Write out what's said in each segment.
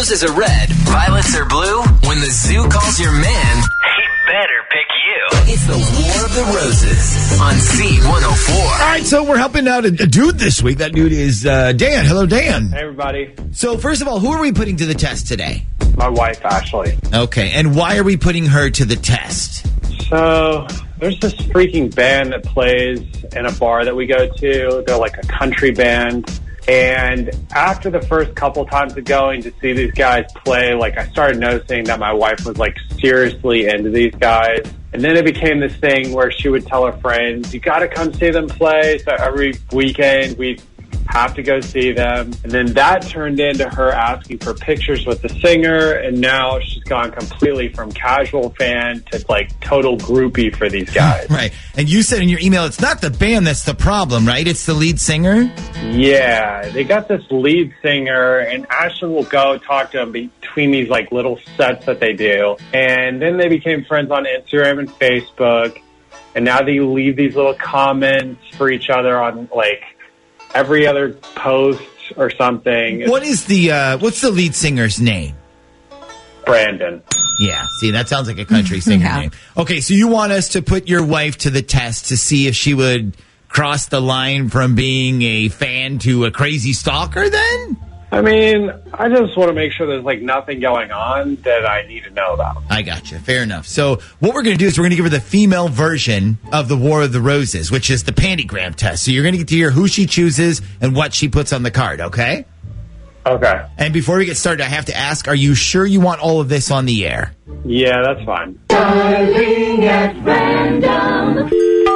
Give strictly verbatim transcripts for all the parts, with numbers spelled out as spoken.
roses are red, violets are blue, when the zoo calls your man, he better pick you. It's the War of the Roses on Z one oh four. All right, so we're helping out a, a dude this week. That dude is uh, Dan. Hello, Dan. Hey, everybody. So first of all, who are we putting to the test today? My wife, Ashley. Okay, and why are we putting her to the test? So there's this freaking band that plays in a bar that we go to. They're like a country band. And after the first couple times of going to see these guys play, like I started noticing that my wife was like seriously into these guys. And then it became this thing where she would tell her friends, you got to come see them play. So every weekend we'd have to go see them. And then that turned into her asking for pictures with the singer. And now she's gone completely from casual fan to like total groupie for these guys. Right. And you said in your email, it's not the band that's the problem, right? It's the lead singer? Yeah. They got this lead singer, and Ashley will go talk to him between these like little sets that they do. And then they became friends on Instagram and Facebook. And now they leave these little comments for each other on like every other post or something. What is the, uh, what's the lead singer's name? Brandon. Yeah, see, that sounds like a country singer Yeah. name. Okay, so you want us to put your wife to the test to see if she would cross the line from being a fan to a crazy stalker then? I mean, I just want to make sure there's like nothing going on that I need to know about. I gotcha. Fair enough. So what we're going to do is we're going to give her the female version of the War of the Roses, which is the pantygram test. So you're going to get to hear who she chooses and what she puts on the card, okay? Okay. And before we get started, I have to ask, are you sure you want all of this on the air? Yeah, that's fine. Darling at random.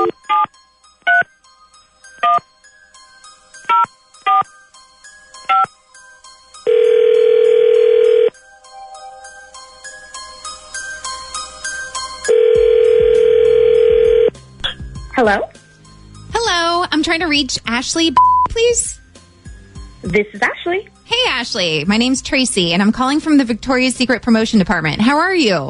Hello? Hello, I'm trying to reach Ashley, please. This is Ashley. Hey, Ashley. My name's Tracy, and I'm calling from the Victoria's Secret Promotion Department. How are you?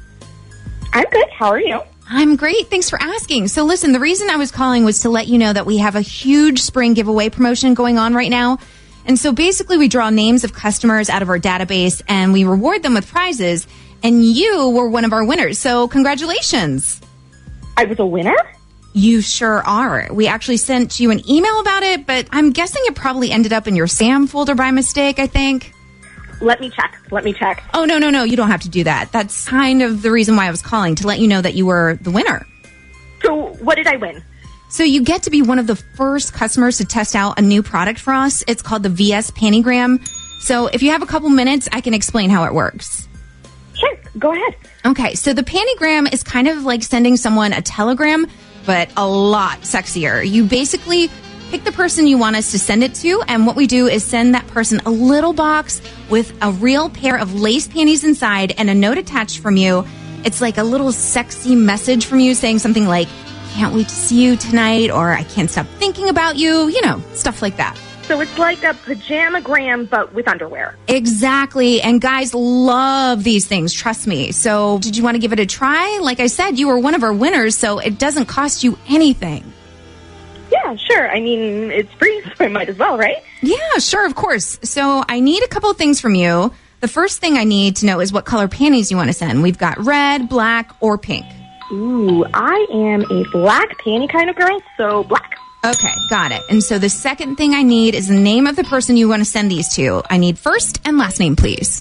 I'm good. How are you? I'm great. Thanks for asking. So listen, the reason I was calling was to let you know that we have a huge spring giveaway promotion going on right now. And so basically we draw names of customers out of our database and we reward them with prizes. And you were one of our winners. So congratulations. I was a winner? You sure are. We actually sent you an email about it, but I'm guessing it probably ended up in your Sam folder by mistake, I think. Let me check. Let me check. Oh, no, no, no. You don't have to do that. That's kind of the reason why I was calling, to let you know that you were the winner. So what did I win? So you get to be one of the first customers to test out a new product for us. It's called the V S Pantygram. So if you have a couple minutes, I can explain how it works. Sure. Go ahead. Okay. So the Pantygram is kind of like sending someone a telegram, but a lot sexier. You basically pick the person you want us to send it to, and what we do is send that person a little box with a real pair of lace panties inside and a note attached from you. It's like a little sexy message from you saying something like, can't wait to see you tonight, or I can't stop thinking about you, you know, stuff like that. So it's like a pajamagram, but with underwear. Exactly. And guys love these things. Trust me. So did you want to give it a try? Like I said, you were one of our winners, so it doesn't cost you anything. Yeah, sure. I mean, it's free, so I might as well, right? Yeah, sure, of course. So I need a couple of things from you. The first thing I need to know is what color panties you want to send. We've got red, black, or pink. Ooh, I am a black panty kind of girl, so black. Okay, got it. And so the second thing I need is the name of the person you want to send these to. I need first and last name, please.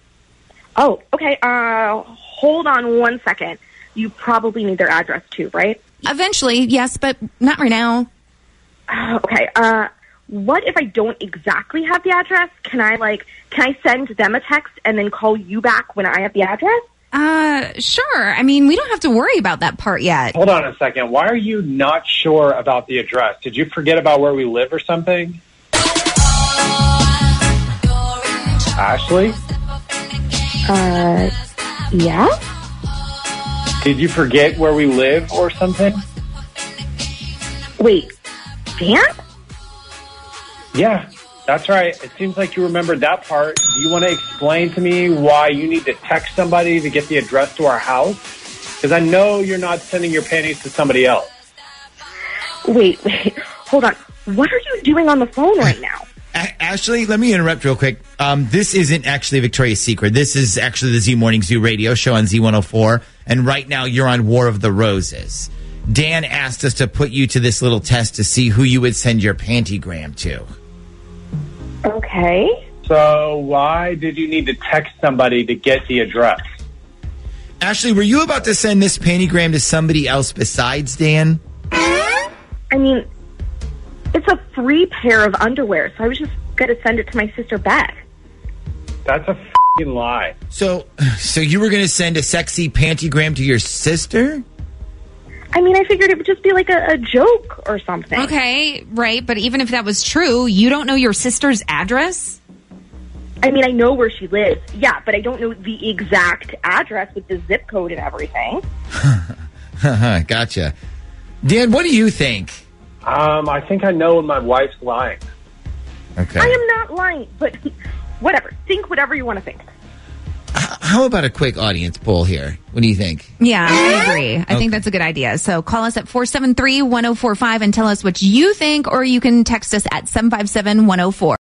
Oh, okay. Uh, hold on one second. You probably need their address too, right? Eventually, yes, but not right now. Uh, okay. Uh, what if I don't exactly have the address? Can I, like, can I send them a text and then call you back when I have the address? Uh, sure. I mean, we don't have to worry about that part yet. Hold on a second. Why are you not sure about the address? Did you forget about where we live or something? Ashley? Uh, yeah? Did you forget where we live or something? Wait, Dan? Yeah, that's right. It seems like you remembered that part. Do you want to explain to me why you need to text somebody to get the address to our house? Because I know you're not sending your panties to somebody else. Wait, wait, hold on. What are you doing on the phone right now? A- Ashley, let me interrupt real quick. Um, this isn't actually Victoria's Secret. This is actually the Z Morning Zoo radio show on Z one oh four. And right now you're on War of the Roses. Dan asked us to put you to this little test to see who you would send your pantygram to. Okay. So why did you need to text somebody to get the address? Ashley, were you about to send this pantygram to somebody else besides Dan? I mean, it's a free pair of underwear, so I was just going to send it to my sister Beth. That's a f***ing lie. So, so you were going to send a sexy pantygram to your sister? I mean, I figured it would just be like a, a joke or something. Okay, right. But even if that was true, you don't know your sister's address? I mean, I know where she lives. Yeah, but I don't know the exact address with the zip code and everything. Gotcha. Dan, what do you think? Um, I think I know when my wife's lying. Okay. I am not lying, but whatever. Think whatever you want to think. How about a quick audience poll here? What do you think? Yeah, I agree. I okay. think that's a good idea. So call us at four seven three, one oh four five and tell us what you think, or you can text us at seven five seven, one oh four.